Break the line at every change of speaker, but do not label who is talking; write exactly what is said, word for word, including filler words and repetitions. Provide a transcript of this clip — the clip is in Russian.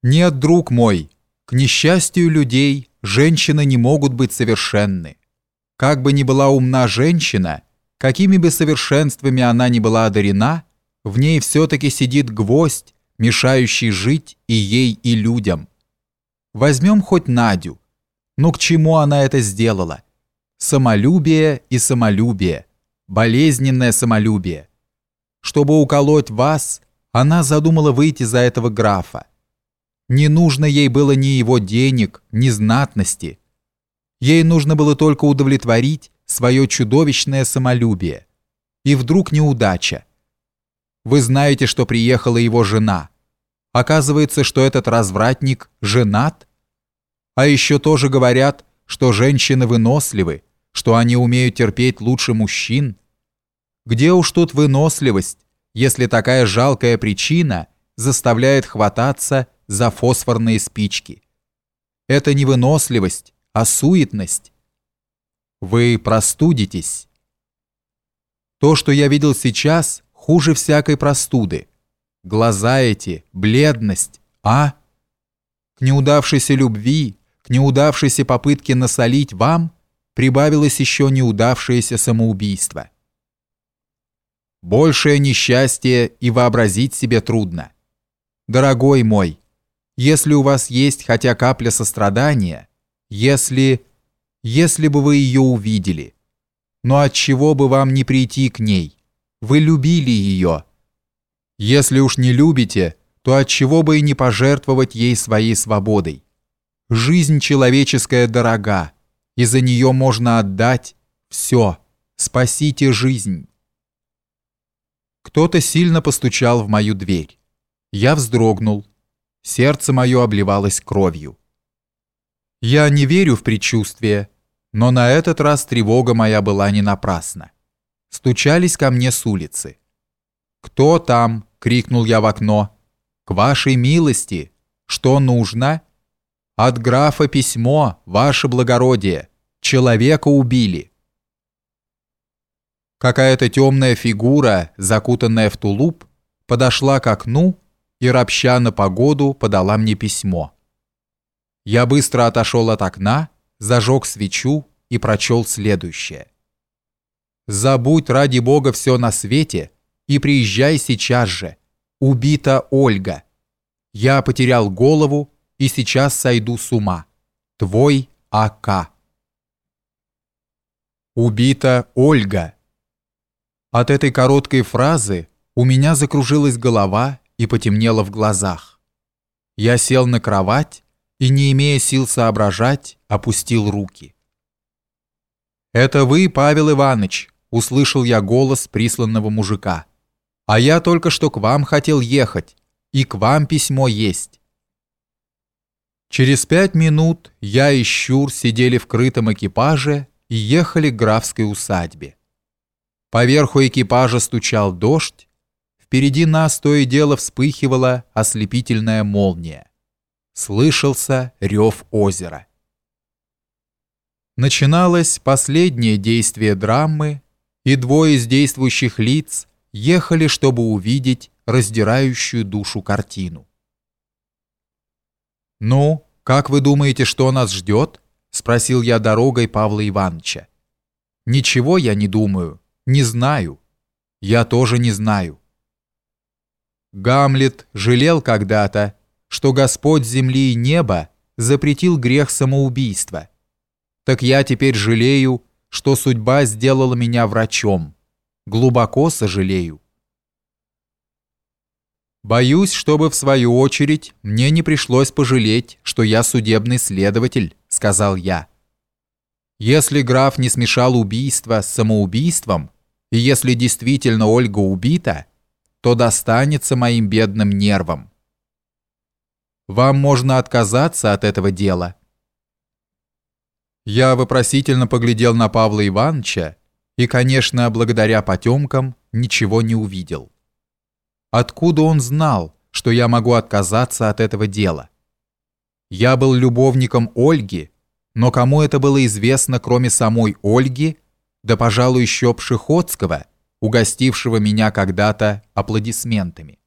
Нет, друг мой, к несчастью людей женщины не могут быть совершенны. Как бы ни была умна женщина, какими бы совершенствами она ни была одарена, в ней все-таки сидит гвоздь, мешающий жить и ей, и людям. Возьмем хоть Надю. Ну к чему она это сделала? Самолюбие и самолюбие, болезненное самолюбие. Чтобы уколоть вас, она задумала выйти за этого графа. Не нужно ей было ни его денег, ни знатности. Ей нужно было только удовлетворить свое чудовищное самолюбие. И вдруг неудача. Вы знаете, что приехала его жена. Оказывается, что этот развратник женат. А еще тоже говорят, что женщины выносливы, что они умеют терпеть лучше мужчин. Где уж тут выносливость, если такая жалкая причина заставляет хвататься за фосфорные спички? Это не выносливость, а суетность. Вы простудитесь. То, что я видел сейчас, хуже всякой простуды. Глаза эти, бледность, а? К неудавшейся любви, к неудавшейся попытке насолить вам прибавилось еще неудавшееся самоубийство. Большее несчастье и вообразить себе трудно. Дорогой мой, если у вас есть хотя капля сострадания, если... если бы вы ее увидели, но отчего бы вам не прийти к ней? Вы любили ее. Если уж не любите, то отчего бы и не пожертвовать ей своей свободой? Жизнь человеческая дорога, и за нее можно отдать все. Спасите жизнь. Кто-то сильно постучал в мою дверь. Я вздрогнул. Сердце мое обливалось кровью. Я не верю в предчувствие, но на этот раз тревога моя была не напрасна. Стучались ко мне с улицы. «Кто там?» — крикнул я в окно. «К вашей милости! Что нужно?» «От графа письмо, ваше благородие! Человека убили!» Какая-то темная фигура, закутанная в тулуп, подошла к окну и, ропща на погоду, подала мне письмо. Я быстро отошел от окна, зажег свечу и прочел следующее. «Забудь ради Бога все на свете и приезжай сейчас же. Убита Ольга. Я потерял голову и сейчас сойду с ума. Твой А К». «Убита Ольга». От этой короткой фразы у меня закружилась голова и потемнело в глазах. Я сел на кровать и, не имея сил соображать, опустил руки. «Это вы, Павел Иванович?» — услышал я голос присланного мужика. «А я только что к вам хотел ехать, и к вам письмо есть». Через пять минут я и Щур сидели в крытом экипаже и ехали к графской усадьбе. Поверху экипажа стучал дождь, впереди нас то и дело вспыхивала ослепительная молния. Слышался рев озера. Начиналось последнее действие драмы, и двое из действующих лиц ехали, чтобы увидеть раздирающую душу картину. «Ну, как вы думаете, что нас ждет?» — спросил я дорогой Павла Ивановича. «Ничего я не думаю, не знаю. Я тоже не знаю». Гамлет жалел когда-то, что Господь земли и неба запретил грех самоубийства. Так я теперь жалею, что судьба сделала меня врачом. Глубоко сожалею. Боюсь, чтобы в свою очередь мне не пришлось пожалеть, что я судебный следователь, сказал я. Если граф не смешал убийство с самоубийством, и если действительно Ольга убита, то достанется моим бедным нервам. Вам можно отказаться от этого дела. Я вопросительно поглядел на Павла Ивановича и, конечно, благодаря потемкам, ничего не увидел. Откуда он знал, что я могу отказаться от этого дела? Я был любовником Ольги, но кому это было известно, кроме самой Ольги, да, пожалуй, еще Пшеходского, угостившего меня когда-то аплодисментами?